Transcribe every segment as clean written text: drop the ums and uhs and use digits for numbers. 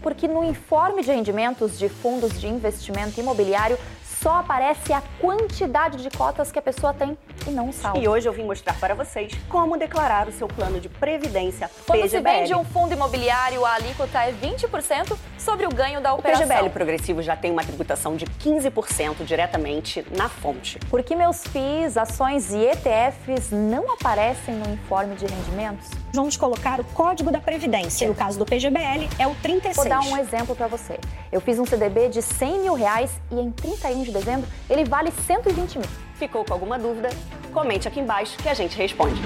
porque no informe de rendimentos de fundos de investimento imobiliário só aparece a quantidade de cotas que a pessoa tem e não o saldo. E hoje eu vim mostrar para vocês como declarar o seu plano de previdência Quando PGBL. se vende um fundo imobiliário, a alíquota é 20% sobre o ganho da O operação. PGBL progressivo já tem uma tributação de 15% diretamente na fonte. Por que meus FIIs, ações e ETFs não aparecem no informe de rendimentos? Vamos colocar o código da Previdência. No caso do PGBL, é o 36. Vou dar um exemplo para você. Eu fiz um CDB de R$100 mil e em 31 de dezembro ele vale 120 mil. Ficou com alguma dúvida? Comente aqui embaixo que a gente responde.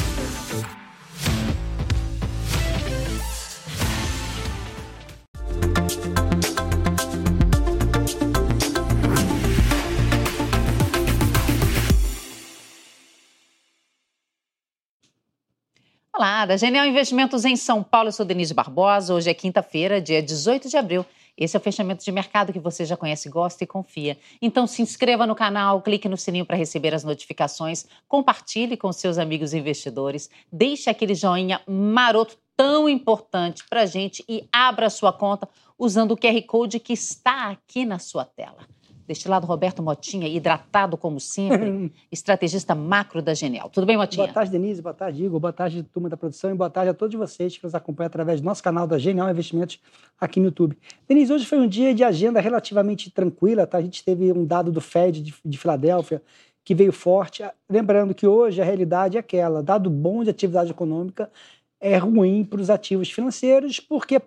Olá, da Genial Investimentos em São Paulo, eu sou Denise Barbosa. Hoje é quinta-feira, dia 18 de abril. Esse é o fechamento de mercado que você já conhece, gosta e confia. Então se inscreva no canal, clique no sininho para receber as notificações, compartilhe com seus amigos investidores, deixe aquele joinha maroto tão importante para a gente e abra a sua conta usando o QR Code que está aqui na sua tela. Deste lado, Roberto Motinha, hidratado como sempre, estrategista macro da Genial. Tudo bem, Motinha? Boa tarde, Denise. Boa tarde, Igor. Boa tarde, turma da produção. E boa tarde a todos vocês que nos acompanham através do nosso canal da Genial Investimentos aqui no YouTube. Denise, hoje foi um dia de agenda relativamente tranquila, tá? A gente teve um dado do Fed de Filadélfia que veio forte. Lembrando que hoje a realidade é aquela, dado bom de atividade econômica, é ruim para os ativos financeiros, porque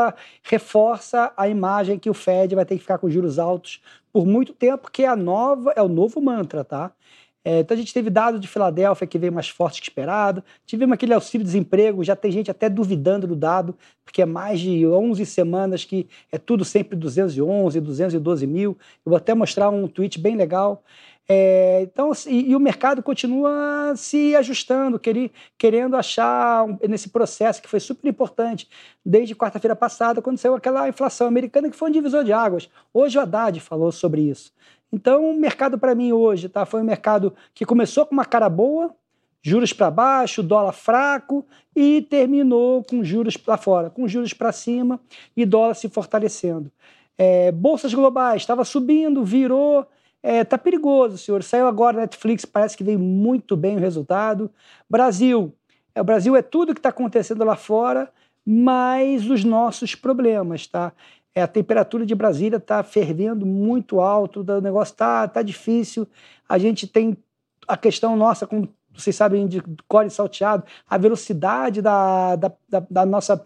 reforça a imagem que o Fed vai ter que ficar com juros altos por muito tempo, que é o novo mantra, tá? Então a gente teve dado de Filadélfia que veio mais forte que esperado, tivemos aquele auxílio-desemprego, já tem gente até duvidando do dado, porque é mais de 11 semanas que é tudo sempre 211, 212 mil. Eu vou até mostrar um tweet bem legal. Então, e o mercado continua se ajustando, querendo achar nesse processo que foi super importante desde quarta-feira passada, quando saiu aquela inflação americana que foi um divisor de águas. Hoje o Haddad falou sobre isso. Então, o mercado para mim hoje foi um mercado que começou com uma cara boa, juros para baixo, dólar fraco, e terminou com juros lá fora, com juros para cima e dólar se fortalecendo. Bolsas globais, estava subindo, virou. Tá perigoso, senhor. Saiu agora na Netflix, parece que veio muito bem o resultado. Brasil. O Brasil é tudo que está acontecendo lá fora, mais os nossos problemas, tá? A temperatura de Brasília está fervendo muito alto, o negócio tá difícil. A gente tem a questão nossa, como vocês sabem, de core salteado, a velocidade da nossa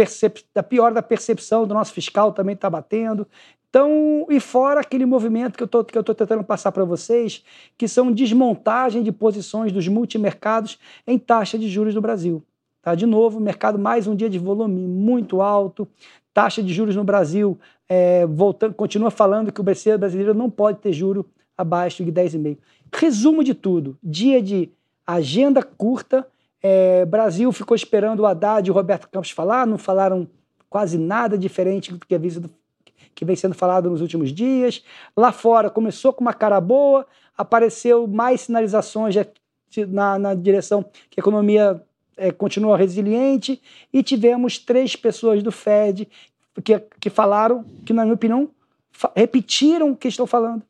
pior da percepção do nosso fiscal também está batendo. Então, e fora aquele movimento que eu tô tentando passar para vocês, que são desmontagem de posições dos multimercados em taxa de juros no Brasil. Tá? De novo, mercado mais um dia de volume muito alto, taxa de juros no Brasil, continua falando que o BC brasileiro não pode ter juro abaixo de 10,5. Resumo de tudo, dia de agenda curta, Brasil ficou esperando o Haddad e o Roberto Campos falar, não falaram quase nada diferente do que vem sendo falado nos últimos dias. Lá fora começou com uma cara boa, apareceu mais sinalizações na direção que a economia continua resiliente, e tivemos 3 pessoas do Fed que falaram, que na minha opinião repetiram o que estão falando.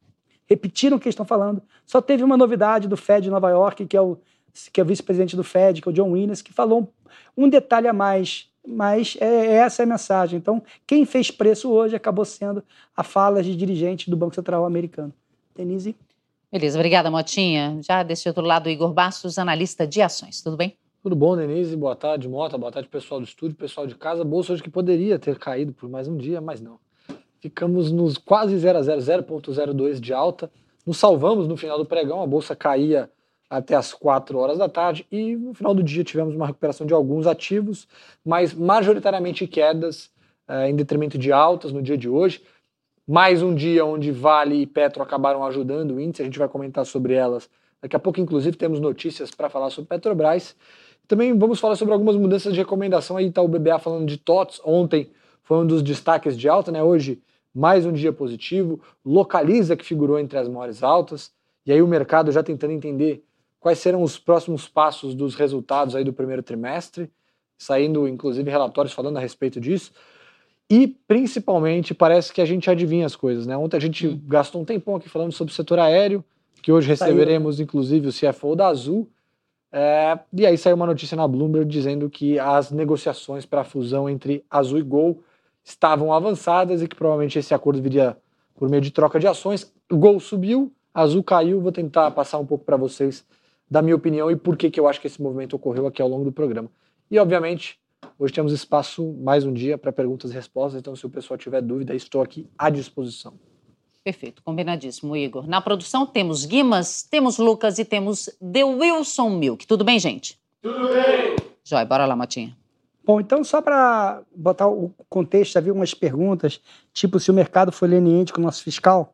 Só teve uma novidade do Fed de Nova York, que é o vice-presidente do Fed, que é o John Williams, que falou um detalhe a mais, mas essa é a mensagem. Então, quem fez preço hoje acabou sendo a fala de dirigente do Banco Central americano. Denise? Beleza, obrigada, Motinha. Já desse outro lado, Igor Bastos, analista de ações. Tudo bem? Tudo bom, Denise? Boa tarde, Mota. Boa tarde, pessoal do estúdio, pessoal de casa. Bolsa hoje que poderia ter caído por mais um dia, mas não. Ficamos nos quase 0 a 0, 0,02 de alta. Nos salvamos no final do pregão, a bolsa caía até as 4 horas da tarde e no final do dia tivemos uma recuperação de alguns ativos, mas majoritariamente quedas em detrimento de altas no dia de hoje. Mais um dia onde Vale e Petro acabaram ajudando o índice, a gente vai comentar sobre elas. Daqui a pouco, inclusive, temos notícias para falar sobre Petrobras. Também vamos falar sobre algumas mudanças de recomendação. Aí está o BBA falando de TOTS. Ontem foi um dos destaques de alta, né? Hoje, mais um dia positivo. Localiza, que figurou entre as maiores altas. E aí o mercado já tentando entender quais serão os próximos passos dos resultados aí do primeiro trimestre. Saindo, inclusive, relatórios falando a respeito disso. E, principalmente, parece que a gente adivinha as coisas, né? Ontem a gente gastou um tempão aqui falando sobre o setor aéreo, que hoje receberemos, inclusive, o CFO da Azul. E aí saiu uma notícia na Bloomberg dizendo que as negociações para a fusão entre Azul e Gol estavam avançadas e que provavelmente esse acordo viria por meio de troca de ações. O Gol subiu, a Azul caiu. Vou tentar passar um pouco para vocês da minha opinião e por que eu acho que esse movimento ocorreu aqui ao longo do programa. E, obviamente, hoje temos espaço mais um dia para perguntas e respostas, então se o pessoal tiver dúvida, estou aqui à disposição. Perfeito, combinadíssimo, Igor. Na produção temos Guimas, temos Lucas e temos The Wilson Milk. Tudo bem, gente? Tudo bem! Jóia, bora lá, Motinha. Bom, então só para botar o contexto, havia umas perguntas, tipo se o mercado foi leniente com o nosso fiscal.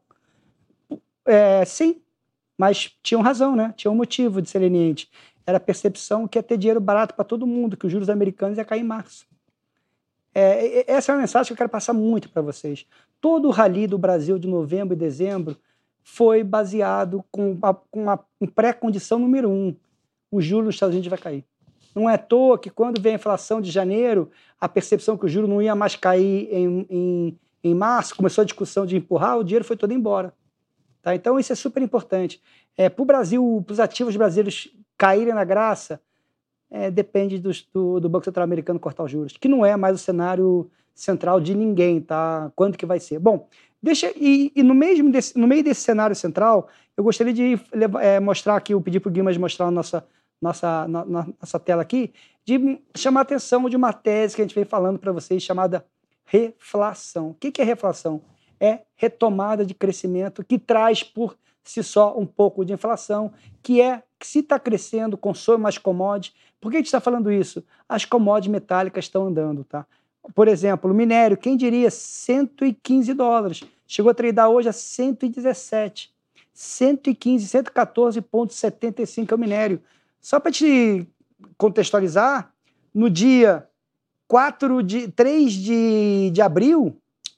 Sim, mas tinham razão, né? Tinha um motivo de ser leniente. Era a percepção que ia ter dinheiro barato para todo mundo, que os juros americanos ia cair em março. Essa é uma mensagem que eu quero passar muito para vocês. Todo o rally do Brasil de novembro e dezembro foi baseado com uma pré-condição número 1. O juro dos Estados Unidos vai cair. Não é à toa que quando veio a inflação de janeiro, a percepção que o juro não ia mais cair em março, começou a discussão de empurrar, o dinheiro foi todo embora. Tá? Então isso é super importante. Para o Brasil, para os ativos brasileiros caírem na graça, depende do Banco Central americano cortar os juros, que não é mais o cenário central de ninguém, tá? Quando que vai ser? Bom, no meio desse cenário central, eu gostaria de mostrar aqui, eu pedi para o Guimas mostrar a nossa tela aqui, de chamar a atenção de uma tese que a gente vem falando para vocês, chamada reflação. O que é reflação? É retomada de crescimento que traz por si só um pouco de inflação, que se está crescendo, consome mais commodities. Por que a gente está falando isso? As commodities metálicas estão andando, tá? Por exemplo, o minério, quem diria $115. Chegou a tradear hoje a 117. 115, 114,75 é o minério. Só para te contextualizar, no dia 4 de abril,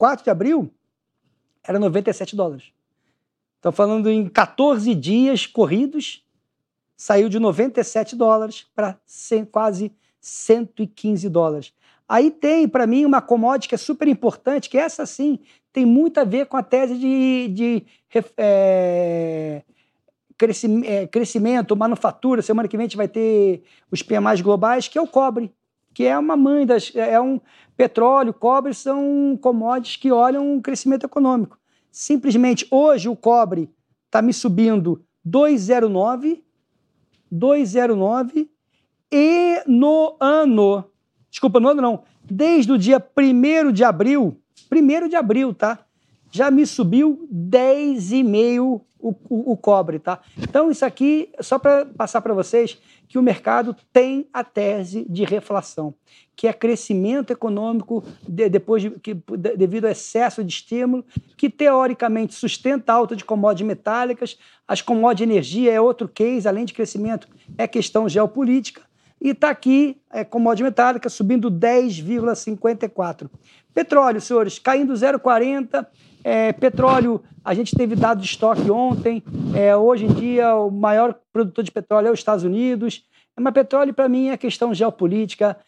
era $97. Estão falando em 14 dias corridos, saiu de $97 para quase $115. Aí tem, para mim, uma commodity que é super importante, que essa sim tem muito a ver com a tese de crescimento, manufatura. Semana que vem a gente vai ter os PMIs globais, que é o cobre, que é uma mãe petróleo, cobre são commodities que olham o crescimento econômico. Simplesmente hoje o cobre está me subindo 2,09 e no ano não, desde o dia 1º de abril, tá? Já me subiu 10,5 o cobre, tá? Então isso aqui, só para passar para vocês, que o mercado tem a tese de reflação, que é crescimento econômico devido ao excesso de estímulo, que teoricamente sustenta a alta de commodities metálicas, as commodities de energia é outro case, além de crescimento, é questão geopolítica, e está aqui, commodity metálica subindo 10,54. Petróleo, senhores, caindo 0,40. Petróleo, a gente teve dado de estoque ontem. Hoje em dia, o maior produtor de petróleo é os Estados Unidos. Mas petróleo, para mim, é questão geopolítica.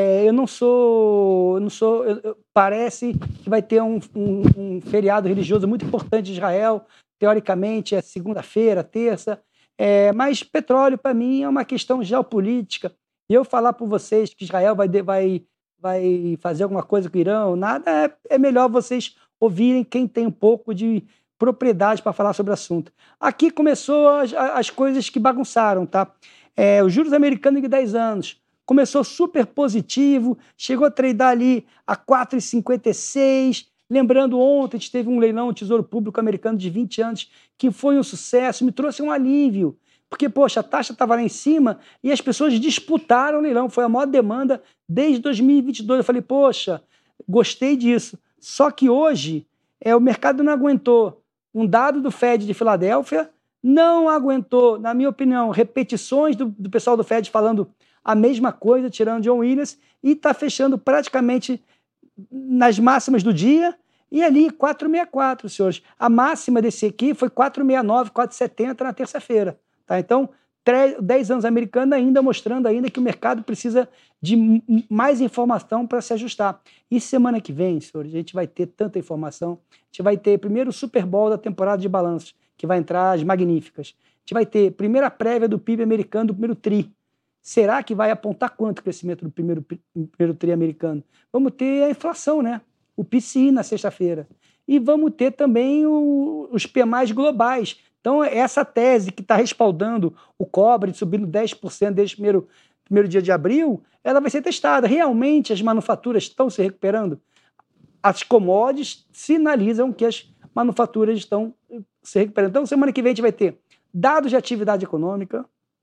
Parece que vai ter um feriado religioso muito importante de Israel. Teoricamente, é segunda-feira, terça. Mas petróleo, para mim, é uma questão geopolítica. E eu falar para vocês que Israel vai fazer alguma coisa com o Irã, nada, é melhor vocês ouvirem quem tem um pouco de propriedade para falar sobre o assunto. Aqui começou as coisas que bagunçaram, tá? Os juros americanos de 10 anos. Começou super positivo, chegou a tradear ali a 4,56. Lembrando, ontem a gente teve um leilão do Tesouro Público americano de 20 anos que foi um sucesso, me trouxe um alívio. Porque, poxa, a taxa estava lá em cima e as pessoas disputaram o leilão. Foi a maior demanda desde 2022. Eu falei, poxa, gostei disso. Só que hoje o mercado não aguentou. Um dado do Fed de Filadélfia não aguentou, na minha opinião, repetições do pessoal do Fed falando a mesma coisa, tirando John Williams, e está fechando praticamente nas máximas do dia, e ali 4,64, senhores. A máxima desse aqui foi 4,69, 4,70 na terça-feira. Tá? Então, 10 anos americano ainda mostrando ainda que o mercado precisa de mais informação para se ajustar. E semana que vem, senhores, a gente vai ter tanta informação. A gente vai ter primeiro o Super Bowl da temporada de balanços, que vai entrar as magníficas. A gente vai ter primeira prévia do PIB americano do primeiro TRI. Será que vai apontar quanto o crescimento do primeiro TRI americano? Vamos ter a inflação, né? O PCI na sexta-feira. E vamos ter também os PMIs globais. Então, essa tese que está respaldando o cobre subindo 10% desde o primeiro dia de abril, ela vai ser testada. Realmente as manufaturas estão se recuperando? As commodities sinalizam que as manufaturas estão se recuperando. Então, semana que vem a gente vai ter dados de atividade econômica,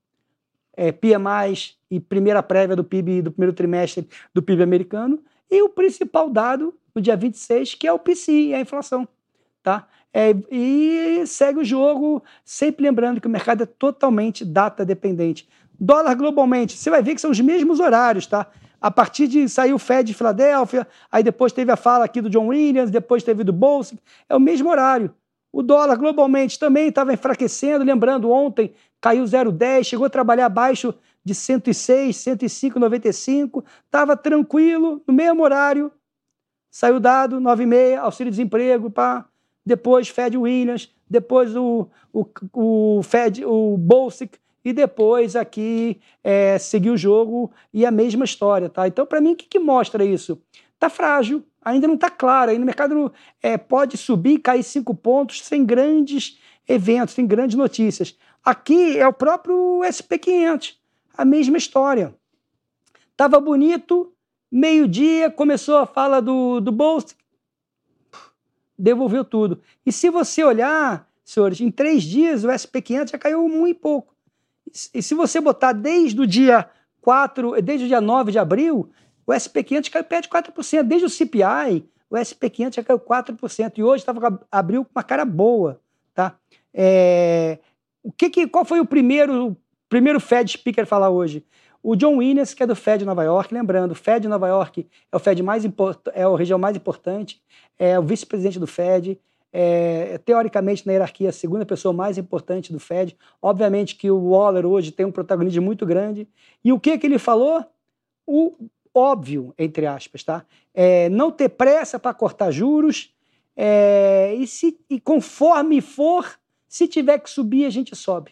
PMIs e primeira prévia do PIB do primeiro trimestre do PIB americano, e o principal dado no dia 26, que é o PCI, a inflação. Tá? E segue o jogo, sempre lembrando que o mercado é totalmente data dependente. Dólar globalmente, você vai ver que são os mesmos horários, tá? A partir de sair o Fed de Filadélfia, aí depois teve a fala aqui do John Williams, depois teve do Bolsa, é o mesmo horário. O dólar globalmente também estava enfraquecendo, lembrando, ontem caiu 0,10, chegou a trabalhar abaixo de 106, 105,95, estava tranquilo, no mesmo horário, saiu o dado, 9,5, auxílio-desemprego, pá. Depois Fed Williams, depois o Fed, o Bolsa, e depois aqui seguiu o jogo e a mesma história, tá? Então, para mim, o que mostra isso? Está frágil, ainda não está claro, ainda o mercado pode subir e cair 5 pontos sem grandes eventos, sem grandes notícias. Aqui é o próprio SP500, a mesma história. Estava bonito, meio-dia, começou a fala do Bolsa, devolveu tudo. E se você olhar, senhores, em 3 dias o SP500 já caiu 1 e pouco. E se você botar desde o dia 9 de abril, o SP500 caiu perto de 4%. Desde o CPI, o SP500 já caiu 4%. E hoje abriu com uma cara boa. Tá? Qual foi o primeiro Fed speaker a falar hoje? O John Williams, que é do Fed de Nova York, lembrando, o Fed de Nova York é o Fed é a região mais importante, é o vice-presidente do Fed, teoricamente na hierarquia a segunda pessoa mais importante do Fed. Obviamente que o Waller hoje tem um protagonismo muito grande. E o que ele falou? O óbvio, entre aspas, tá? Não ter pressa para cortar juros e conforme for, se tiver que subir, a gente sobe.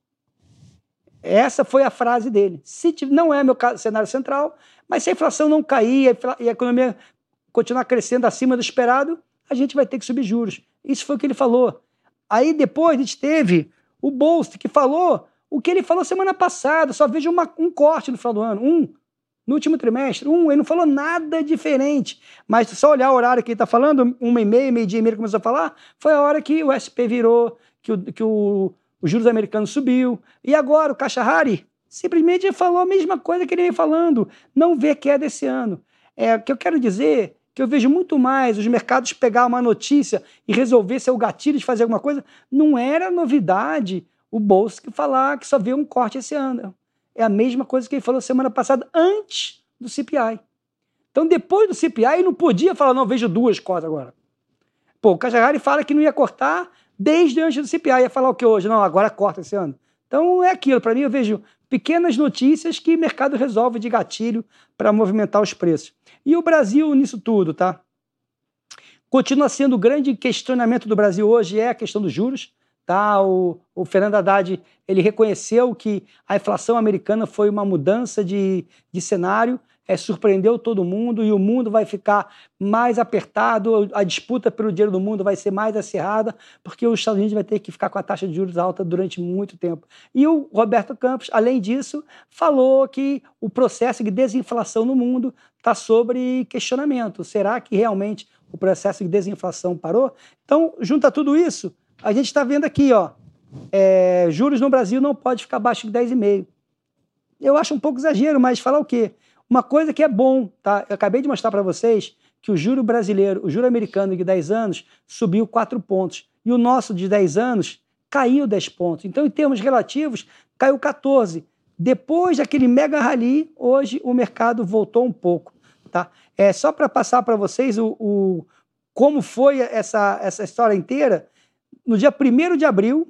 Essa foi a frase dele. Não é meu cenário central, mas se a inflação não cair e a economia continuar crescendo acima do esperado, a gente vai ter que subir juros. Isso foi o que ele falou. Aí depois a gente teve o Bolsa, que falou o que ele falou semana passada. Só vejo um corte no final do ano. No último trimestre. Ele não falou nada diferente. Mas só olhar o horário que ele está falando, 1h30, meio-dia e meio começou a falar, foi a hora que o SP virou, que os juros americanos subiu. E agora o Khashoggi simplesmente falou a mesma coisa que ele vem falando. Não vê queda esse ano. O que eu quero dizer que eu vejo muito mais os mercados pegar uma notícia e resolver ser o gatilho de fazer alguma coisa. Não era novidade o Bolsa que falar que só vê um corte esse ano. É a mesma coisa que ele falou semana passada, antes do CPI. Então, depois do CPI, ele não podia falar, não, vejo 2 cortes agora. O Khashoggi fala que não ia cortar desde antes do CPI. Ia falar o que hoje? Não, agora corta esse ano. Então, é aquilo. Para mim, eu vejo pequenas notícias que o mercado resolve de gatilho para movimentar os preços. E o Brasil nisso tudo, tá? Continua sendo o grande questionamento do Brasil hoje a questão dos juros. Tá? O Fernando Haddad, ele reconheceu que a inflação americana foi uma mudança de cenário, surpreendeu todo mundo e o mundo vai ficar mais apertado, a disputa pelo dinheiro do mundo vai ser mais acirrada, porque os Estados Unidos vai ter que ficar com a taxa de juros alta durante muito tempo. E o Roberto Campos, além disso, falou que o processo de desinflação no mundo está sobre questionamento. Será que realmente o processo de desinflação parou? Então, junta tudo isso, a gente está vendo aqui, ó, juros no Brasil não pode ficar abaixo de 10,5. Eu acho um pouco exagero, mas falar o quê? Uma coisa que é bom, tá? Eu acabei de mostrar para vocês que o juro brasileiro, o juro americano de 10 anos subiu 4 pontos e o nosso de 10 anos caiu 10 pontos. Então, em termos relativos, caiu 14. Depois daquele mega rally, hoje o mercado voltou um pouco, tá? Só para passar para vocês como foi essa história inteira. No dia 1º de abril,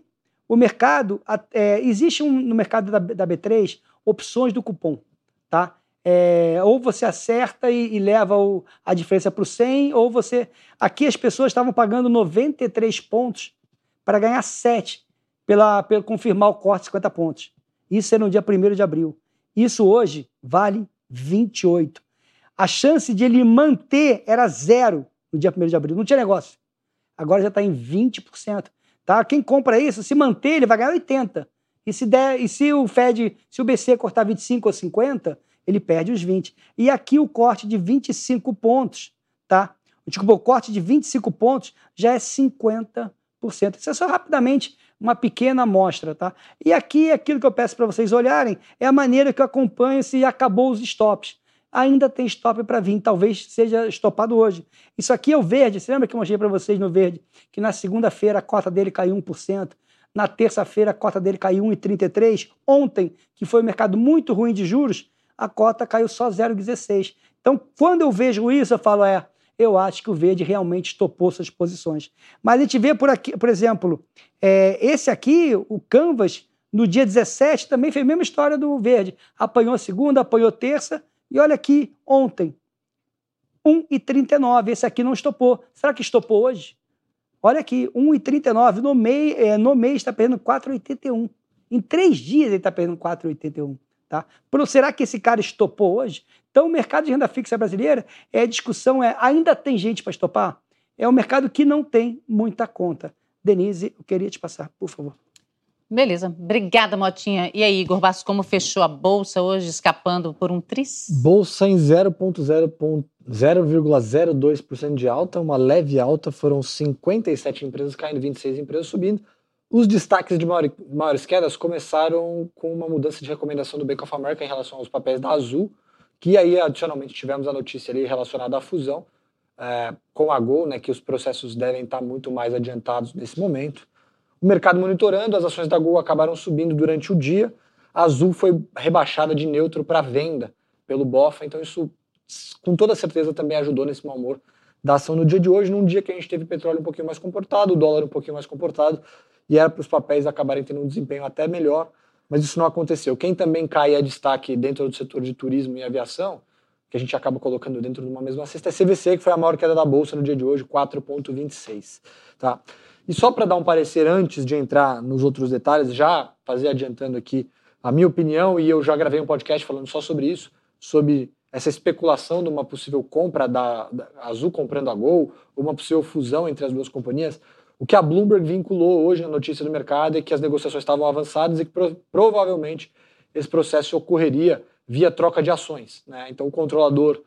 o mercado, existe no mercado da B3 opções do cupom, tá? Ou você acerta e leva a diferença para o 100, ou você... Aqui as pessoas estavam pagando 93 pontos para ganhar 7, pelo confirmar o corte de 50 pontos. Isso era no dia 1º de abril. Isso hoje vale 28. A chance de ele manter era 0 no dia 1º de abril. Não tinha negócio. Agora já está em 20%. Tá? Quem compra isso, se manter, ele vai ganhar 80. E se o BC cortar 25 ou 50, ele perde os 20. E aqui o corte de 25 pontos, tá? Desculpa, o corte de 25 pontos já é 50%. Isso é só rapidamente uma pequena amostra, tá? E aqui, aquilo que eu peço para vocês olharem, é a maneira que eu acompanho se acabou os stops. Ainda tem stop para vir, talvez seja estopado hoje. Isso aqui é o verde, você lembra que eu mostrei para vocês no verde? Que na segunda-feira a cota dele caiu 1%, na terça-feira a cota dele caiu 1,33%, ontem, que foi um mercado muito ruim de juros, a cota caiu só 0,16%. Então, quando eu vejo isso, eu falo, eu acho que o verde realmente estopou suas posições. Mas a gente vê por aqui, por exemplo, esse aqui, o Canvas, no dia 17, também fez a mesma história do verde. Apanhou segunda, apanhou terça, e olha aqui, ontem, 1,39, esse aqui não estopou. Será que estopou hoje? Olha aqui, 1,39, no mês está perdendo 4,81. Em 3 dias ele está perdendo 4,81. Tá? Será que esse cara estopou hoje? Então o mercado de renda fixa brasileira, a discussão ainda tem gente para estopar? É um mercado que não tem muita conta. Denise, eu queria te passar, por favor. Beleza, obrigada, Motinha. E aí, Igor Bastos, como fechou a Bolsa hoje, escapando por um tris? Bolsa em 0,02% de alta, uma leve alta, foram 57 empresas caindo, 26 empresas subindo. Os destaques de maiores quedas começaram com uma mudança de recomendação do Bank of America em relação aos papéis da Azul, que aí, adicionalmente, tivemos a notícia ali relacionada à fusão com a Gol, né, que os processos devem estar muito mais adiantados nesse momento. O mercado monitorando, as ações da Gol acabaram subindo durante o dia. A Azul foi rebaixada de neutro para venda pelo BOFA, então isso, com toda certeza, também ajudou nesse mau humor da ação no dia de hoje, num dia que a gente teve petróleo um pouquinho mais comportado, o dólar um pouquinho mais comportado, e era para os papéis acabarem tendo um desempenho até melhor, mas isso não aconteceu. Quem também cai a destaque dentro do setor de turismo e aviação, que a gente acaba colocando dentro de uma mesma cesta, é CVC, que foi a maior queda da Bolsa no dia de hoje, 4,26%. Tá? E só para dar um parecer antes de entrar nos outros detalhes, já adiantando aqui a minha opinião, e eu já gravei um podcast falando só sobre isso, sobre essa especulação de uma possível compra da Azul comprando a Gol, ou uma possível fusão entre as duas companhias. O que a Bloomberg vinculou hoje na notícia do mercado é que as negociações estavam avançadas e que provavelmente esse processo ocorreria via troca de ações, né? Então o controlador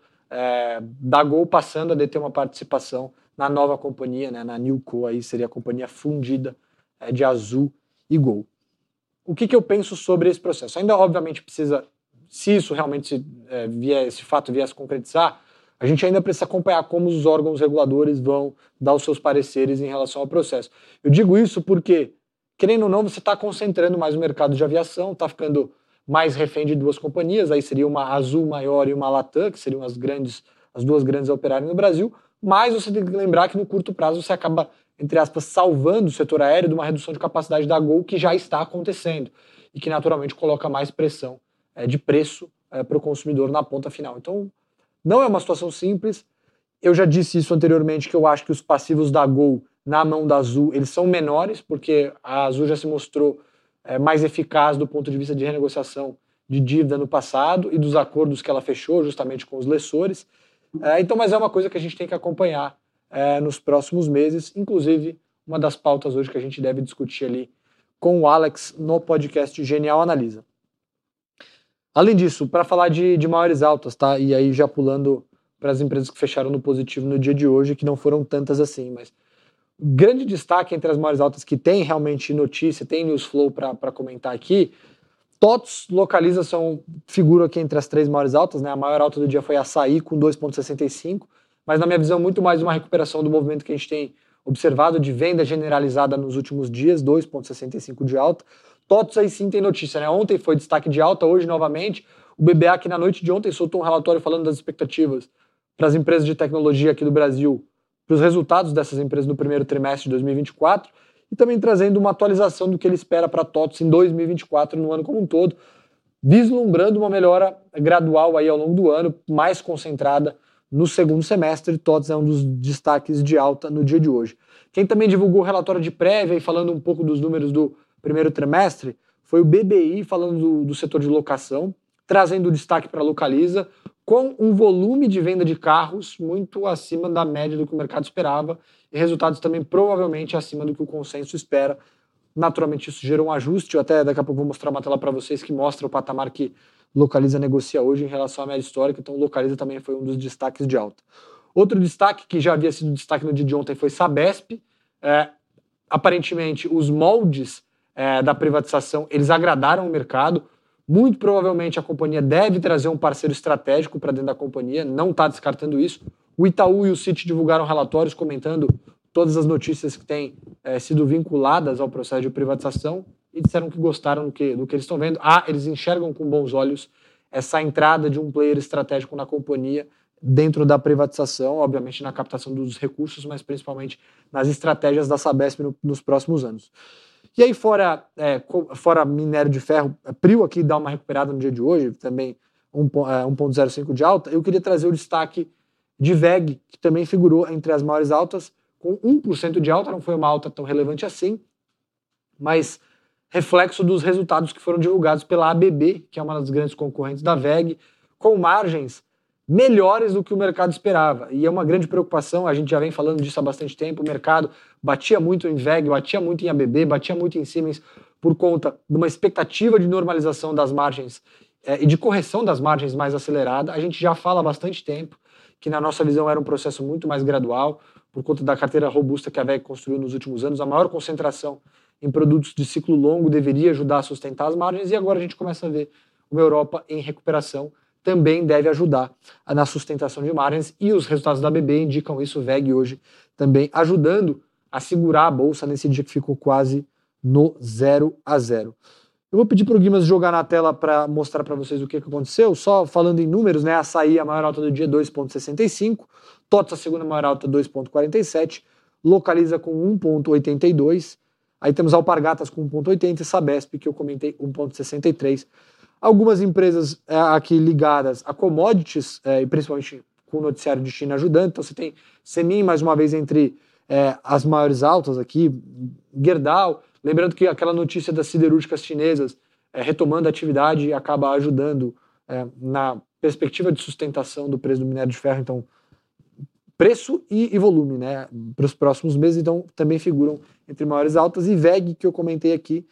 da Gol passando a deter uma participação na nova companhia, né, na NewCo, aí seria a companhia fundida de Azul e Gol. O que eu penso sobre esse processo? Ainda, obviamente, precisa, se isso realmente esse fato vier a se concretizar, a gente ainda precisa acompanhar como os órgãos reguladores vão dar os seus pareceres em relação ao processo. Eu digo isso porque, querendo ou não, você está concentrando mais o mercado de aviação, está ficando mais refém de duas companhias, aí seria uma Azul maior e uma Latam, que seriam as duas grandes a operarem no Brasil, mas você tem que lembrar que no curto prazo você acaba, entre aspas, salvando o setor aéreo de uma redução de capacidade da Gol que já está acontecendo e que naturalmente coloca mais pressão de preço para o consumidor na ponta final. Então, não é uma situação simples. Eu já disse isso anteriormente, que eu acho que os passivos da Gol na mão da Azul, eles são menores, porque a Azul já se mostrou mais eficaz do ponto de vista de renegociação de dívida no passado e dos acordos que ela fechou justamente com os lessores. Então, mas é uma coisa que a gente tem que acompanhar nos próximos meses, inclusive uma das pautas hoje que a gente deve discutir ali com o Alex no podcast Genial Analisa. Além disso, para falar de maiores altas, tá? E aí já pulando para as empresas que fecharam no positivo no dia de hoje, que não foram tantas assim, mas o grande destaque entre as maiores altas que tem realmente notícia, tem news flow para comentar aqui, TOTVS, Localiza figuram aqui entre as 3 maiores altas, né? A maior alta do dia foi a Assaí com 2,65, mas na minha visão muito mais uma recuperação do movimento que a gente tem observado de venda generalizada nos últimos dias, 2,65 de alta. TOTVS aí sim tem notícia, né? Ontem foi destaque de alta, hoje novamente. O BBA que na noite de ontem soltou um relatório falando das expectativas para as empresas de tecnologia aqui do Brasil, para os resultados dessas empresas no primeiro trimestre de 2024, e também trazendo uma atualização do que ele espera para TOTVS em 2024, no ano como um todo, vislumbrando uma melhora gradual aí ao longo do ano, mais concentrada no segundo semestre. TOTVS é um dos destaques de alta no dia de hoje. Quem também divulgou o relatório de prévia e falando um pouco dos números do primeiro trimestre foi o BBI, falando do setor de locação, trazendo destaque para a Localiza, com um volume de venda de carros muito acima da média do que o mercado esperava e resultados também provavelmente acima do que o consenso espera. Naturalmente isso gerou um ajuste, eu até daqui a pouco vou mostrar uma tela para vocês que mostra o patamar que Localiza negocia hoje em relação à média histórica, então Localiza também foi um dos destaques de alta. Outro destaque que já havia sido destaque no dia de ontem foi Sabesp. Aparentemente os moldes da privatização, eles agradaram o mercado. Muito provavelmente a companhia deve trazer um parceiro estratégico para dentro da companhia, não está descartando isso. O Itaú e o Citi divulgaram relatórios comentando todas as notícias que têm sido vinculadas ao processo de privatização e disseram que gostaram do que eles estão vendo. Eles enxergam com bons olhos essa entrada de um player estratégico na companhia dentro da privatização, obviamente na captação dos recursos, mas principalmente nas estratégias da Sabesp nos próximos anos. E aí, fora minério de ferro, Prio aqui dá uma recuperada no dia de hoje, também 1,05 de alta. Eu queria trazer o destaque de VEG, que também figurou entre as maiores altas, com 1% de alta, não foi uma alta tão relevante assim, mas reflexo dos resultados que foram divulgados pela ABB, que é uma das grandes concorrentes da VEG, com margens melhores do que o mercado esperava. E é uma grande preocupação, a gente já vem falando disso há bastante tempo, o mercado batia muito em VEG, batia muito em ABB, batia muito em Siemens por conta de uma expectativa de normalização das margens e de correção das margens mais acelerada. A gente já fala há bastante tempo que na nossa visão era um processo muito mais gradual, por conta da carteira robusta que a VEG construiu nos últimos anos. A maior concentração em produtos de ciclo longo deveria ajudar a sustentar as margens, e agora a gente começa a ver uma Europa em recuperação, também deve ajudar na sustentação de margens, e os resultados da ABB indicam isso. O VEG hoje também ajudando a segurar a bolsa nesse dia que ficou quase no 0 a 0. Eu vou pedir para o Guimas jogar na tela para mostrar para vocês o que aconteceu, só falando em números, né? Açaí, a maior alta do dia, 2,65, TOTVS, a segunda maior alta, 2,47, Localiza com 1,82, aí temos Alpargatas com 1,80 e Sabesp, que eu comentei, 1,63. Algumas empresas aqui ligadas a commodities, e principalmente com o noticiário de China ajudando. Então você tem Semin, mais uma vez, entre as maiores altas aqui, Gerdau. Lembrando que aquela notícia das siderúrgicas chinesas retomando a atividade acaba ajudando na perspectiva de sustentação do preço do minério de ferro. Então, preço e volume, né, para os próximos meses, então também figuram entre maiores altas. E VEG, que eu comentei aqui,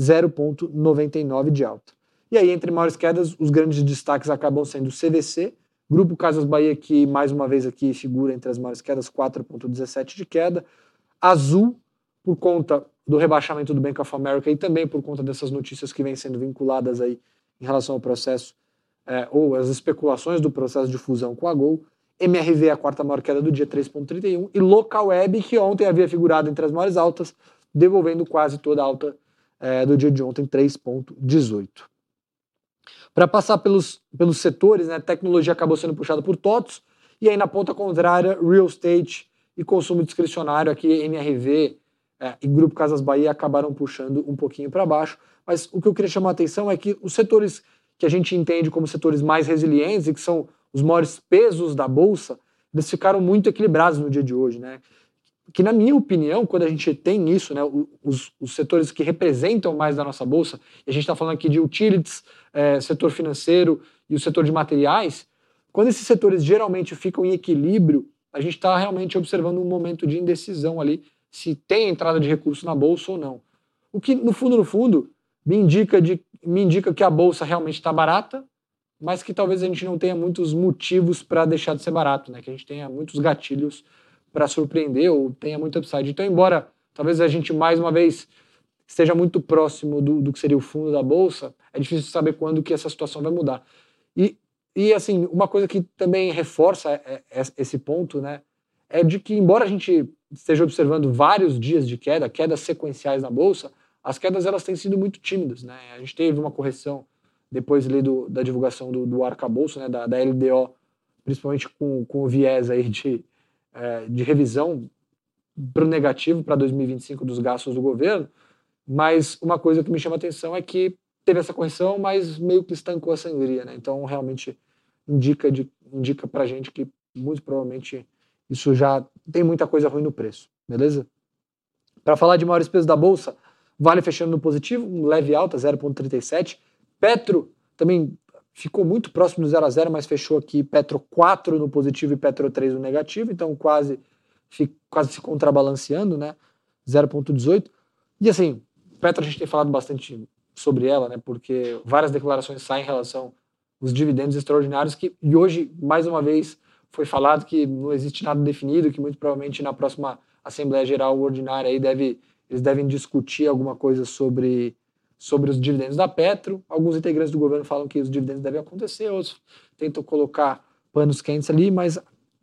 0,99 de alta. E aí, entre maiores quedas, os grandes destaques acabam sendo o CVC, Grupo Casas Bahia, que mais uma vez aqui figura entre as maiores quedas, 4,17 de queda. Azul, por conta do rebaixamento do Bank of America e também por conta dessas notícias que vêm sendo vinculadas aí em relação ao processo, ou as especulações do processo de fusão com a Gol. MRV, a quarta maior queda do dia, 3,31. E Localweb, que ontem havia figurado entre as maiores altas, devolvendo quase toda a alta do dia de ontem, 3,18. Para passar pelos setores, né, tecnologia acabou sendo puxada por TOTVS, e aí na ponta contrária, real estate e consumo discricionário, aqui MRV e Grupo Casas Bahia acabaram puxando um pouquinho para baixo. Mas o que eu queria chamar a atenção é que os setores que a gente entende como setores mais resilientes e que são os maiores pesos da Bolsa, eles ficaram muito equilibrados no dia de hoje, né? Que, na minha opinião, quando a gente tem isso, né, os setores que representam mais da nossa Bolsa, e a gente está falando aqui de utilities, setor financeiro e o setor de materiais, quando esses setores geralmente ficam em equilíbrio, a gente está realmente observando um momento de indecisão ali, se tem entrada de recurso na Bolsa ou não. O que, no fundo, me indica que a Bolsa realmente está barata, mas que talvez a gente não tenha muitos motivos para deixar de ser barato, né? Que a gente tenha muitos gatilhos para surpreender ou tenha muito upside. Então, embora talvez a gente mais uma vez esteja muito próximo do que seria o fundo da Bolsa, é difícil saber quando que essa situação vai mudar. E assim, uma coisa que também reforça esse ponto, né, é de que, embora a gente esteja observando vários dias de quedas sequenciais na Bolsa, as quedas elas têm sido muito tímidas, né? A gente teve uma correção depois ali da divulgação do arcabouço, né, da LDO, principalmente com o viés aí de revisão para o negativo para 2025 dos gastos do governo, mas uma coisa que me chama a atenção é que teve essa correção, mas meio que estancou a sangria, né? Então, realmente indica para a gente que, muito provavelmente, isso já tem muita coisa ruim no preço, beleza? Para falar de maiores pesos da Bolsa, Vale fechando no positivo, um leve alta, 0,37. Petro também ficou muito próximo do 0 a 0, mas fechou aqui Petro 4 no positivo e Petro 3 no negativo, então quase se contrabalanceando, né? 0,18. E assim, Petro a gente tem falado bastante sobre ela, né? Porque várias declarações saem em relação aos dividendos extraordinários e hoje, mais uma vez, foi falado que não existe nada definido, que muito provavelmente na próxima Assembleia Geral Ordinária aí eles devem discutir alguma coisa sobre os dividendos da Petro. Alguns integrantes do governo falam que os dividendos devem acontecer, outros tentam colocar panos quentes ali, mas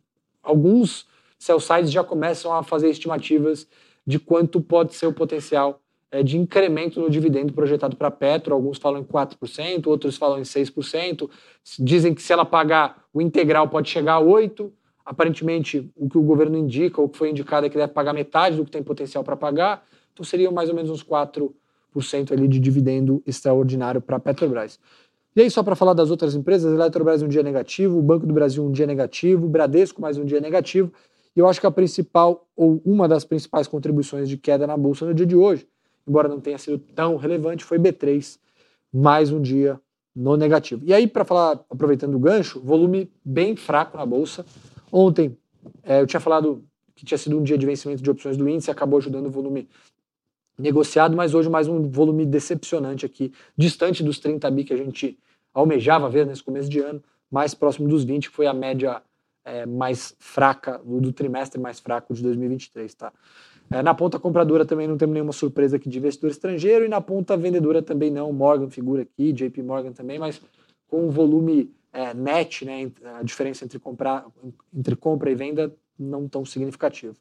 alguns sell-sides já começam a fazer estimativas de quanto pode ser o potencial de incremento no dividendo projetado para a Petro. Alguns falam em 4%, outros falam em 6%. Dizem que se ela pagar o integral pode chegar a 8%. Aparentemente, o que o governo indica, ou que foi indicado, é que deve pagar metade do que tem potencial para pagar. Então seriam mais ou menos uns 4% ali de dividendo extraordinário para a Petrobras. E aí, só para falar das outras empresas, a Eletrobras um dia negativo, o Banco do Brasil um dia negativo, o Bradesco mais um dia negativo. E eu acho que a principal, ou uma das principais contribuições de queda na Bolsa no dia de hoje, embora não tenha sido tão relevante, foi B3, mais um dia no negativo. E aí, para falar, aproveitando o gancho, volume bem fraco na Bolsa. Ontem, eu tinha falado que tinha sido um dia de vencimento de opções do índice, acabou ajudando o volume negociado, mas hoje mais um volume decepcionante aqui, distante dos 30 bi que a gente almejava ver nesse começo de ano, mais próximo dos 20, que foi a média mais fraca, do trimestre mais fraco de 2023, tá? Na ponta compradora também não temos nenhuma surpresa aqui de investidor estrangeiro, e na ponta vendedora também não, Morgan figura aqui, JP Morgan também, mas com um volume net, né, a diferença entre compra e venda não tão significativa.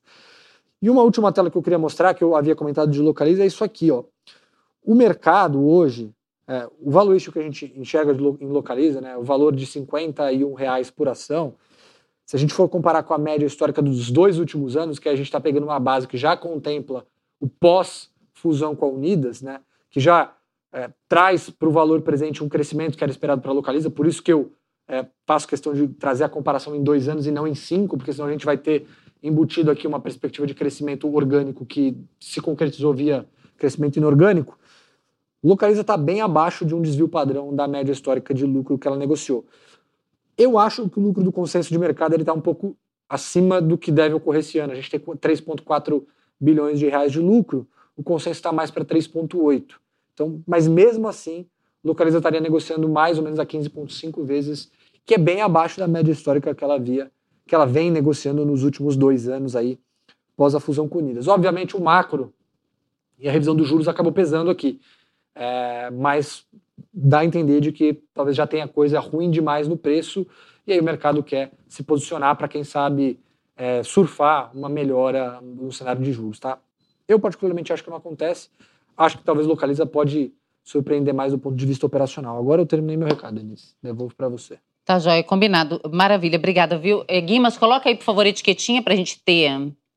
E uma última tela que eu queria mostrar, que eu havia comentado de Localiza, é isso aqui, ó. O mercado hoje, o valuation que a gente enxerga em Localiza, né, o valor de R$51 por ação, se a gente for comparar com a média histórica dos 2 últimos anos, que a gente está pegando uma base que já contempla o pós-fusão com a Unidas, né, que já traz para o valor presente um crescimento que era esperado para a Localiza, por isso que eu faço questão de trazer a comparação em 2 anos e não em 5, porque senão a gente vai ter embutido aqui uma perspectiva de crescimento orgânico que se concretizou via crescimento inorgânico. Localiza está bem abaixo de um desvio padrão da média histórica de lucro que ela negociou. Eu acho que o lucro do consenso de mercado está um pouco acima do que deve ocorrer esse ano. A gente tem 3,4 bilhões de reais de lucro, o consenso está mais para 3,8. Então, mas mesmo assim, Localiza estaria negociando mais ou menos a 15,5 vezes, que é bem abaixo da média histórica que ela vem negociando nos últimos 2 anos aí, após a fusão com Unidas. Obviamente o macro e a revisão dos juros acabou pesando aqui, mas dá a entender de que talvez já tenha coisa ruim demais no preço, e aí o mercado quer se posicionar para, quem sabe, surfar uma melhora no cenário de juros, tá? Eu particularmente acho que não acontece, acho que talvez Localiza pode surpreender mais do ponto de vista operacional. Agora eu terminei meu recado, Denise, devolvo para você. Tá joia, combinado. Maravilha, obrigada, viu? Guimas, coloca aí, por favor, a etiquetinha pra gente ter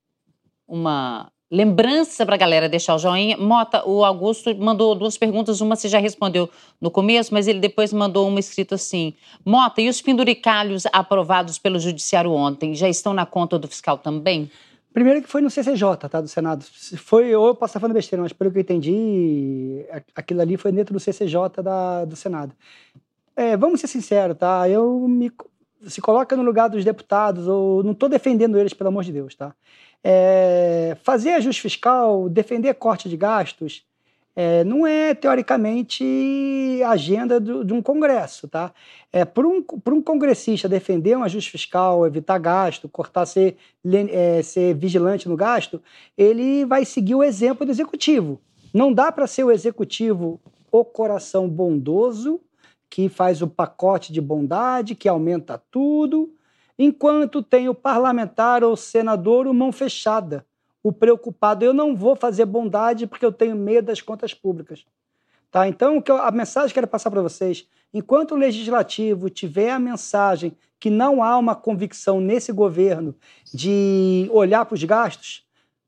uma lembrança pra galera deixar o joinha. Mota, o Augusto mandou 2 perguntas, uma você já respondeu no começo, mas ele depois mandou uma escrito assim: Mota, e os penduricalhos aprovados pelo Judiciário ontem, já estão na conta do fiscal também? Primeiro que foi no CCJ, tá, do Senado. Ou eu posso estar falando besteira, mas pelo que eu entendi, aquilo ali foi dentro do CCJ do Senado. Vamos ser sinceros, tá? Se coloca no lugar dos deputados, ou não estou defendendo eles, pelo amor de Deus, tá? Fazer ajuste fiscal, defender corte de gastos, não é, teoricamente, agenda de um Congresso, tá? Por um congressista defender um ajuste fiscal, evitar gasto, ser vigilante no gasto, ele vai seguir o exemplo do Executivo. Não dá para ser o Executivo o coração bondoso, que faz o pacote de bondade, que aumenta tudo, enquanto tem o parlamentar ou senador o mão fechada, o preocupado. Eu não vou fazer bondade porque eu tenho medo das contas públicas. Tá? Então, a mensagem que eu quero passar para vocês, enquanto o Legislativo tiver a mensagem que não há uma convicção nesse governo de olhar para os gastos,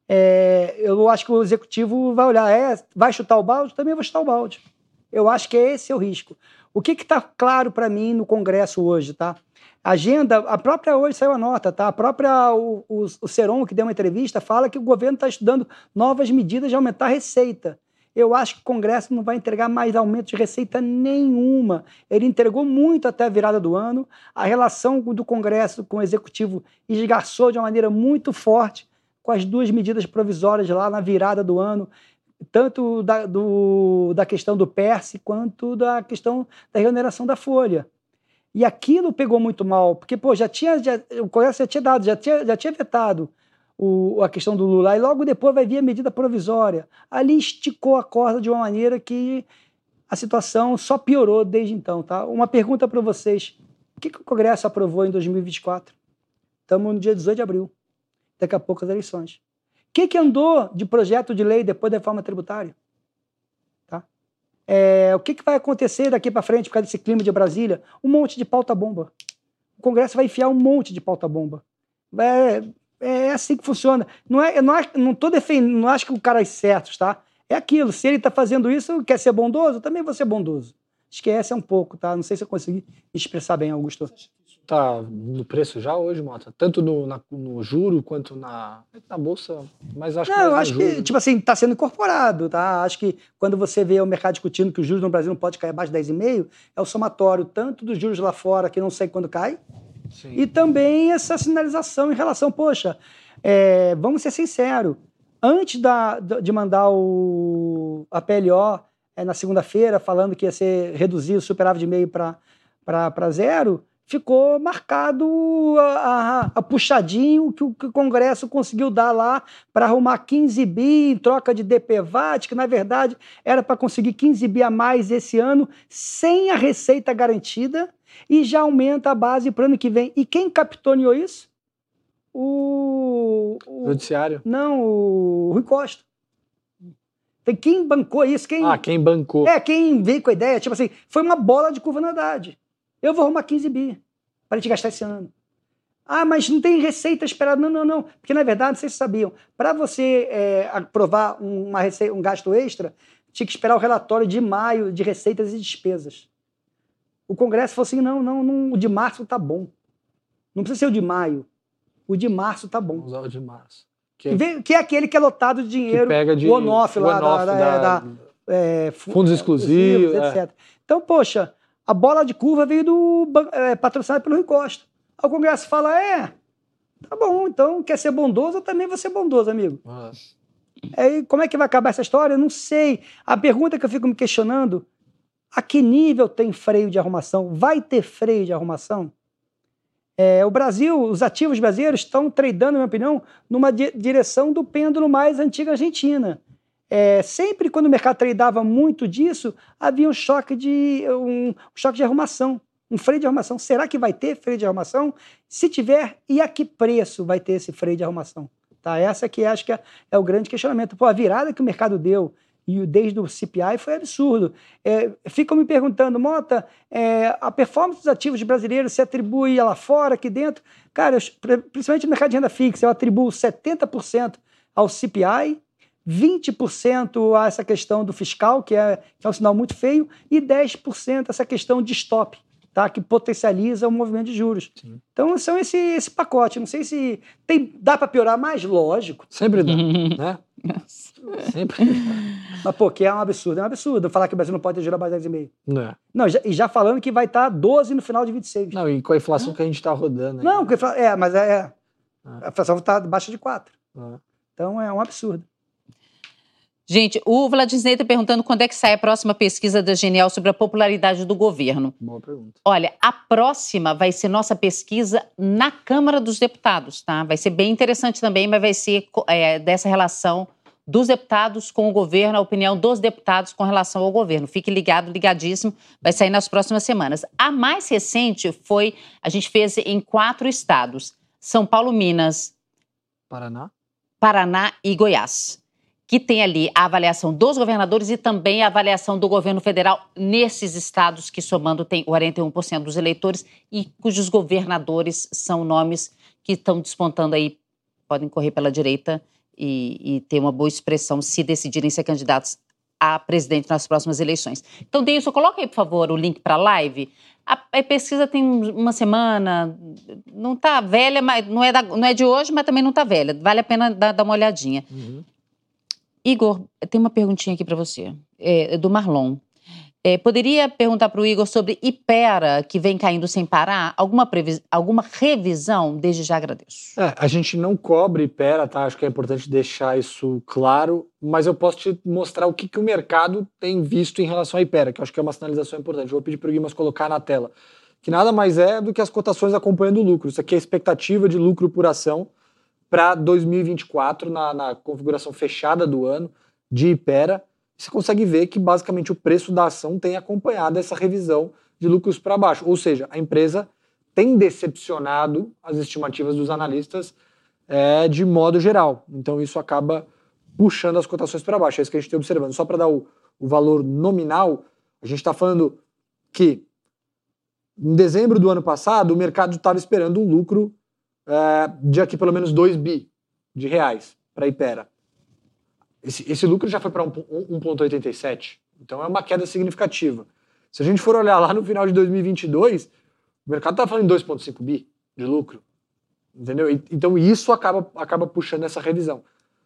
Eu acho que o executivo vai olhar, vai chutar o balde? Também vou chutar o balde. Eu acho que esse é o risco. O que está claro para mim no Congresso hoje, tá? A agenda, a própria hoje saiu a nota, tá? A própria, o Seron, que deu uma entrevista, fala que o governo está estudando novas medidas de aumentar a receita. Eu acho que o Congresso não vai entregar mais aumento de receita nenhuma. Ele entregou muito até a virada do ano. A relação do Congresso com o Executivo esgarçou de uma maneira muito forte com as duas medidas provisórias lá na virada do ano, tanto da questão do PERSE quanto da questão da reoneração da folha. E aquilo pegou muito mal, porque o Congresso já tinha dado, já tinha vetado a questão do Lula, e logo depois vai vir a medida provisória. Ali esticou a corda de uma maneira que a situação só piorou desde então. Tá? Uma pergunta para vocês: o que o Congresso aprovou em 2024? Estamos no dia 18 de abril, daqui a pouco as eleições. O que andou de projeto de lei depois da reforma tributária? Tá? O que vai acontecer daqui para frente por causa desse clima de Brasília? Um monte de pauta-bomba. O Congresso vai enfiar um monte de pauta-bomba. É assim que funciona. Não estou defendendo, não acho que o cara é certo, tá? É aquilo. Se ele está fazendo isso, quer ser bondoso, eu também vou ser bondoso. Acho que essa é um pouco, tá? Não sei se eu consegui expressar bem, Augusto. Está no preço já hoje, Mota? Tanto no juro quanto na bolsa, mas acho que eu acho que, tipo assim, está sendo incorporado, tá? Acho que quando você vê o mercado discutindo que os juros no Brasil não pode cair abaixo de 10,5, é o somatório tanto dos juros lá fora, que não sei quando cai, sim, e também essa sinalização em relação, poxa, vamos ser sinceros, antes de mandar a PLO na segunda-feira, falando que ia ser reduzir o superávit de meio para zero, ficou marcado a puxadinho que o Congresso conseguiu dar lá para arrumar 15 bi em troca de DPVAT, que na verdade era para conseguir 15 bi a mais esse ano, sem a receita garantida, e já aumenta a base para o ano que vem. E quem capitaneou isso? O Judiciário? Não, o Rui Costa. Quem bancou isso? Quem bancou. Quem veio com a ideia, tipo assim, foi uma bola de curva na Haddad. Eu vou arrumar 15 bi para a gente gastar esse ano. Mas não tem receita esperada. Não. Porque, na verdade, vocês sabiam, para você aprovar um gasto extra, tinha que esperar o relatório de maio de receitas e despesas. O Congresso falou assim, não, o de março tá bom. Não precisa ser o de maio. O de março tá bom. Vamos usar o de março. Que é aquele que é lotado de dinheiro, o on-off lá, fundos exclusivos, etc. Então, poxa, a bola de curva veio patrocinada pelo Rui Costa. Aí o Congresso fala, tá bom, então quer ser bondoso, eu também vou ser bondoso, amigo. Aí como é que vai acabar essa história? Eu não sei. A pergunta que eu fico me questionando, a que nível tem freio de arrumação? Vai ter freio de arrumação? O Brasil, os ativos brasileiros estão tradando, na minha opinião, numa direção do pêndulo mais antiga Argentina. Sempre quando o mercado tradava muito disso, havia um choque de arrumação, um freio de arrumação. Será que vai ter freio de arrumação? Se tiver, e a que preço vai ter esse freio de arrumação? Tá? Essa que acho que é o grande questionamento. A virada que o mercado deu desde o CPI foi absurdo. Ficam me perguntando, Mota, a performance dos ativos brasileiros se atribui lá fora, aqui dentro? Cara, principalmente no mercado de renda fixa, eu atribuo 70% ao CPI, 20% a essa questão do fiscal, que é um sinal muito feio, e 10% essa questão de stop, tá? Que potencializa o movimento de juros. Sim. Então, são esse pacote. Não sei se dá para piorar mais, lógico. Sempre dá, né? Sempre. Mas, que é um absurdo falar que o Brasil não pode ter juros abaixo de 10,5. Não, e já falando que vai estar 12 no final de 26. Não, e com a inflação que a gente está rodando. Não, mas a inflação está abaixo de 4. Então, é um absurdo. Gente, o Vladisney está perguntando quando é que sai a próxima pesquisa da Genial sobre a popularidade do governo. Boa pergunta. Olha, a próxima vai ser nossa pesquisa na Câmara dos Deputados, tá? Vai ser bem interessante também, mas vai ser dessa relação dos deputados com o governo, a opinião dos deputados com relação ao governo. Fique ligado, ligadíssimo, vai sair nas próximas semanas. A mais recente a gente fez em 4 estados, São Paulo, Minas, Paraná e Goiás, que tem ali a avaliação dos governadores e também a avaliação do governo federal nesses estados que, somando, tem 41% dos eleitores e cujos governadores são nomes que estão despontando aí, podem correr pela direita e ter uma boa expressão se decidirem ser candidatos a presidente nas próximas eleições. Então, Deilson, coloca aí, por favor, o link para a live. A pesquisa tem uma semana, não está velha, mas não é de hoje, mas também não está velha. Vale a pena dar uma olhadinha. Igor, tem uma perguntinha aqui para você, do Marlon. Poderia perguntar para o Igor sobre Hypera, que vem caindo sem parar? Alguma revisão? Desde já agradeço. A gente não cobre Hypera, tá? Acho que é importante deixar isso claro, mas eu posso te mostrar o que o mercado tem visto em relação a Hypera, que eu acho que é uma sinalização importante. Eu vou pedir para o Guimas colocar na tela, que nada mais é do que as cotações acompanhando o lucro. Isso aqui é a expectativa de lucro por ação para 2024, na configuração fechada do ano de Hypera. Você consegue ver que basicamente o preço da ação tem acompanhado essa revisão de lucros para baixo. Ou seja, a empresa tem decepcionado as estimativas dos analistas de modo geral. Então isso acaba puxando as cotações para baixo. É isso que a gente está observando. Só para dar o valor nominal, a gente está falando que em dezembro do ano passado o mercado estava esperando um lucro de aqui pelo menos 2 bi de reais para a Hypera. Esse lucro já foi para 1,87. Então é uma queda significativa. Se a gente for olhar lá no final de 2022, o mercado está falando em 2,5 bi de lucro. Entendeu? Então isso acaba puxando essa revisão.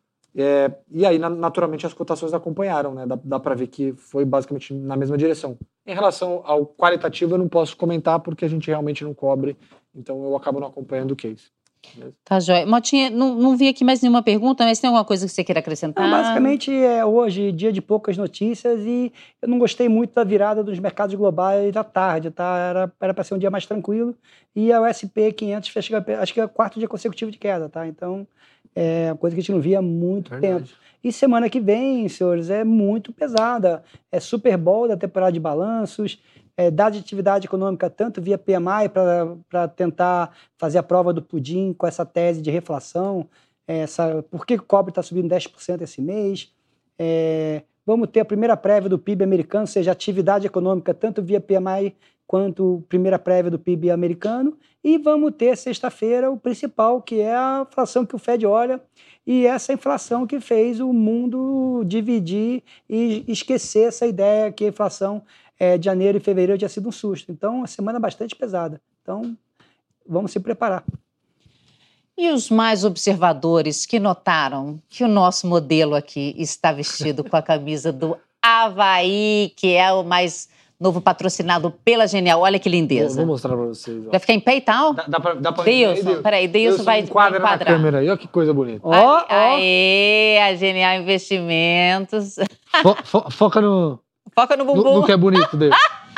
E aí, naturalmente, as cotações acompanharam, né? Dá para ver que foi basicamente na mesma direção. Em relação ao qualitativo, eu não posso comentar porque a gente realmente não cobre, então eu acabo não acompanhando o case. Tá, joia. Motinha, não vi aqui mais nenhuma pergunta, mas tem alguma coisa que você queira acrescentar? Basicamente, hoje dia de poucas notícias e eu não gostei muito da virada dos mercados globais da tarde, tá? Era para ser um dia mais tranquilo e a SP 500 fez, acho que é o 4º dia consecutivo de queda, tá? Então, é uma coisa que a gente não via há muito tempo. E semana que vem, senhores, é muito pesada. É Super Bowl da temporada de balanços, dados de atividade econômica, tanto via PMI, para tentar fazer a prova do pudim com essa tese de reflação, por que o cobre está subindo 10% esse mês. Vamos ter a primeira prévia do PIB americano, ou seja, atividade econômica, tanto via PMI quanto primeira prévia do PIB americano. E vamos ter sexta-feira o principal, que é a inflação que o Fed olha, e essa inflação que fez o mundo dividir e esquecer essa ideia que a inflação de janeiro e fevereiro tinha sido um susto. Então, uma semana bastante pesada. Então, vamos se preparar. E os mais observadores que notaram que o nosso modelo aqui está vestido com a camisa do Avaí, que é o mais novo patrocinado pela Genial. Olha que lindeza. Vou mostrar para vocês. Ó. Vai ficar em pé e tal? Dá pra Deilson, peraí, Deilson vai enquadrar. Na câmera aí, olha que coisa bonita. Aê, a Genial Investimentos. Foca no... Foca no bumbum. No que é bonito dele.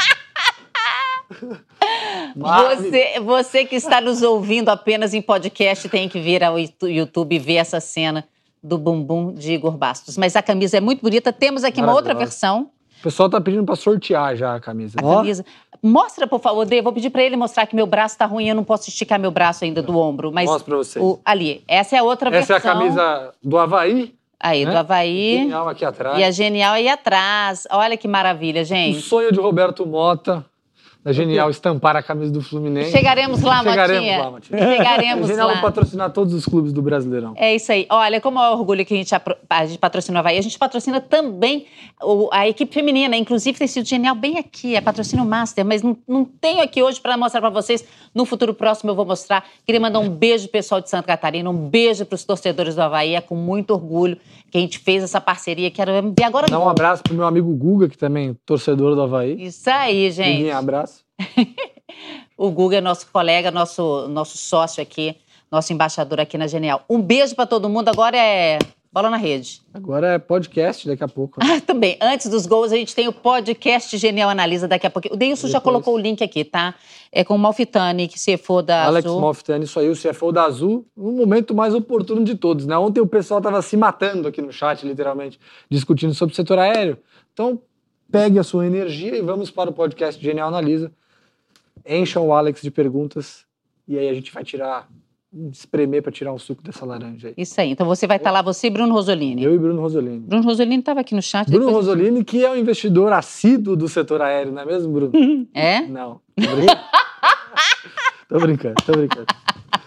Você que está nos ouvindo apenas em podcast tem que vir ao YouTube e ver essa cena do bumbum de Igor Bastos. Mas a camisa é muito bonita. Temos aqui uma outra versão. O pessoal tá pedindo para sortear já a camisa. A camisa. Mostra, por favor, Dê. Vou pedir para ele mostrar que meu braço tá ruim. Eu não posso esticar meu braço ainda do ombro. Mas mostra para vocês. Ali. Essa é a outra versão. Essa é a camisa do Avaí. Aí, né? Do Avaí. Genial aqui atrás. E a Genial aí atrás. Olha que maravilha, gente. O sonho de Roberto Mota, da Genial, estampar a camisa do Fluminense. Chegaremos lá, Motinha. Chegaremos lá. Genial vai patrocinar todos os clubes do Brasileirão. É isso aí. Olha, como é o orgulho que a gente patrocina o Avaí, a gente patrocina também a equipe feminina. Inclusive, tem sido Genial bem aqui, é patrocínio master, mas não tenho aqui hoje para mostrar para vocês. No futuro próximo eu vou mostrar. Queria mandar um beijo pro pessoal de Santa Catarina, um beijo para os torcedores do Avaí. É com muito orgulho que a gente fez essa parceria. Quero ver agora. Dá um abraço pro meu amigo Guga, que também é torcedor do Avaí. Isso aí, gente. Um abraço. O Guga é nosso colega, nosso sócio aqui, nosso embaixador aqui na Genial. Um beijo para todo mundo. Agora é bola na rede. Agora é podcast daqui a pouco. Também. Antes dos gols, a gente tem o podcast Genial Analisa daqui a pouco. O Deilson já colocou o link aqui, tá? É com o Malfitani, que CFO da Alex Azul. Malfitani, isso aí, o CFO da Azul, no momento mais oportuno de todos, né? Ontem o pessoal estava se matando aqui no chat, literalmente, discutindo sobre o setor aéreo. Então, pegue a sua energia e vamos para o podcast Genial Analisa. Encham o Alex de perguntas e aí a gente vai espremer para tirar um suco dessa laranja aí. Isso aí. Então você vai estar lá, você e Bruno Rosolini. Eu e Bruno Rosolini. Bruno Rosolini estava aqui no chat. Bruno Rosolini, que é um investidor assíduo do setor aéreo, não é mesmo, Bruno? É? Não. Tô brincando.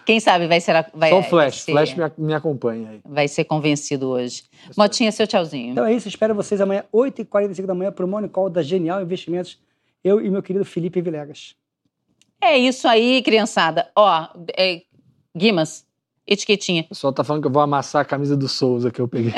Quem sabe vai ser... Só o Flash. Flash me acompanha aí. Vai ser convencido hoje. Motinha, seu tchauzinho. Então é isso, espero vocês amanhã, 8h45 da manhã, para o Morning Call da Genial Investimentos. Eu e meu querido Felipe Vilegas. É isso aí, criançada. Ó, Guimas, etiquetinha. O pessoal tá falando que eu vou amassar a camisa do Souza que eu peguei.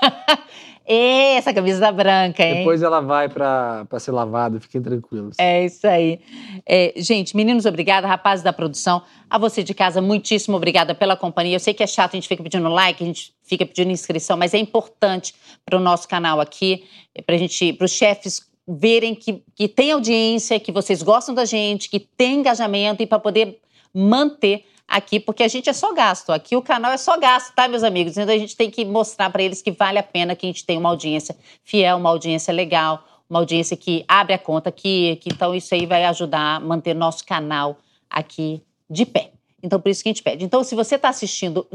Essa camisa branca, hein? Depois ela vai pra ser lavada, fiquem tranquilos. É isso aí. Gente, meninos, obrigada. Rapazes da produção, a você de casa, muitíssimo obrigada pela companhia. Eu sei que é chato, a gente fica pedindo like, a gente fica pedindo inscrição, mas é importante para o nosso canal aqui, para os chefes verem que tem audiência, que vocês gostam da gente, que tem engajamento e para poder manter aqui, porque a gente é só gasto. Aqui o canal é só gasto, tá, meus amigos? Então a gente tem que mostrar para eles que vale a pena que a gente tenha uma audiência fiel, uma audiência legal, uma audiência que abre a conta aqui, então isso aí vai ajudar a manter nosso canal aqui de pé. Então por isso que a gente pede. Então se você está assistindo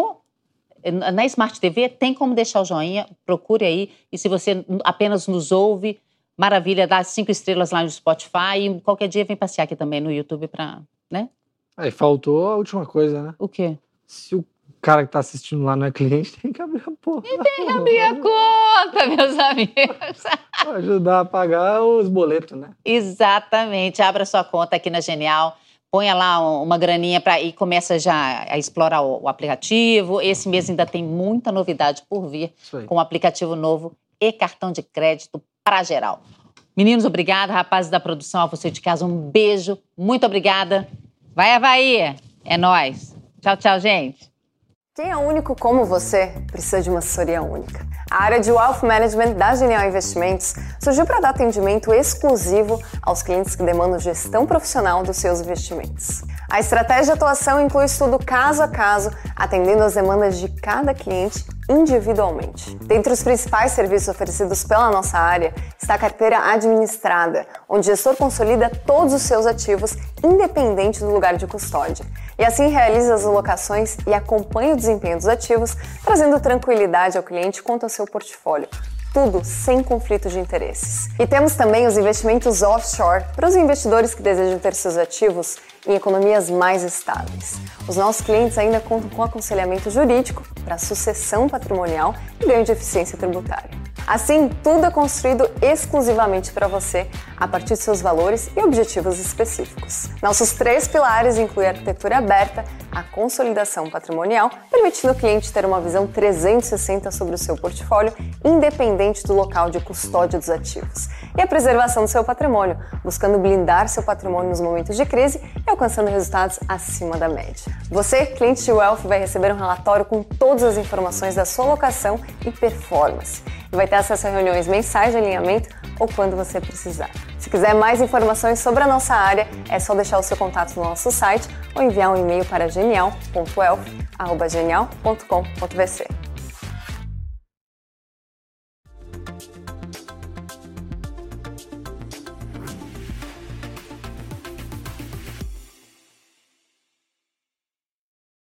na Smart TV, tem como deixar o joinha, procure aí, e se você apenas nos ouve, maravilha, dá 5 estrelas lá no Spotify, e qualquer dia vem passear aqui também no YouTube para, né? Aí faltou a última coisa, né? O quê? Se o cara que tá assistindo lá não é cliente, tem que abrir a porra. Tem que abrir a conta, meus amigos. Pra ajudar a pagar os boletos, né? Exatamente. Abra sua conta aqui na Genial, ponha lá uma graninha e começa já a explorar o aplicativo. Esse mês ainda tem muita novidade por vir com o aplicativo novo e cartão de crédito para geral. Meninos, obrigada. Rapazes da produção, a você de casa, um beijo. Muito obrigada. Vai, Avaí! É nóis! Tchau, tchau, gente! Quem é único como você precisa de uma assessoria única. A área de Wealth Management da Genial Investimentos surgiu para dar atendimento exclusivo aos clientes que demandam gestão profissional dos seus investimentos. A estratégia de atuação inclui estudo caso a caso, atendendo às demandas de cada cliente individualmente. Dentre os principais serviços oferecidos pela nossa área está a carteira administrada, onde o gestor consolida todos os seus ativos, independente do lugar de custódia. E assim realiza as alocações e acompanha o desempenho dos ativos, trazendo tranquilidade ao cliente quanto ao seu portfólio. Tudo sem conflito de interesses. E temos também os investimentos offshore para os investidores que desejam ter seus ativos em economias mais estáveis. Os nossos clientes ainda contam com aconselhamento jurídico para sucessão patrimonial e ganho de eficiência tributária. Assim, tudo é construído exclusivamente para você, a partir de seus valores e objetivos específicos. Nossos 3 pilares incluem a arquitetura aberta, a consolidação patrimonial, permitindo ao cliente ter uma visão 360 sobre o seu portfólio, independente do local de custódia dos ativos, e a preservação do seu patrimônio, buscando blindar seu patrimônio nos momentos de crise e alcançando resultados acima da média. Você, cliente de Wealth, vai receber um relatório com todas as informações da sua alocação e performance. E vai ter acesso a reuniões mensais de alinhamento ou quando você precisar. Se quiser mais informações sobre a nossa área, é só deixar o seu contato no nosso site ou enviar um e-mail para genial.wealth@genial.com.br.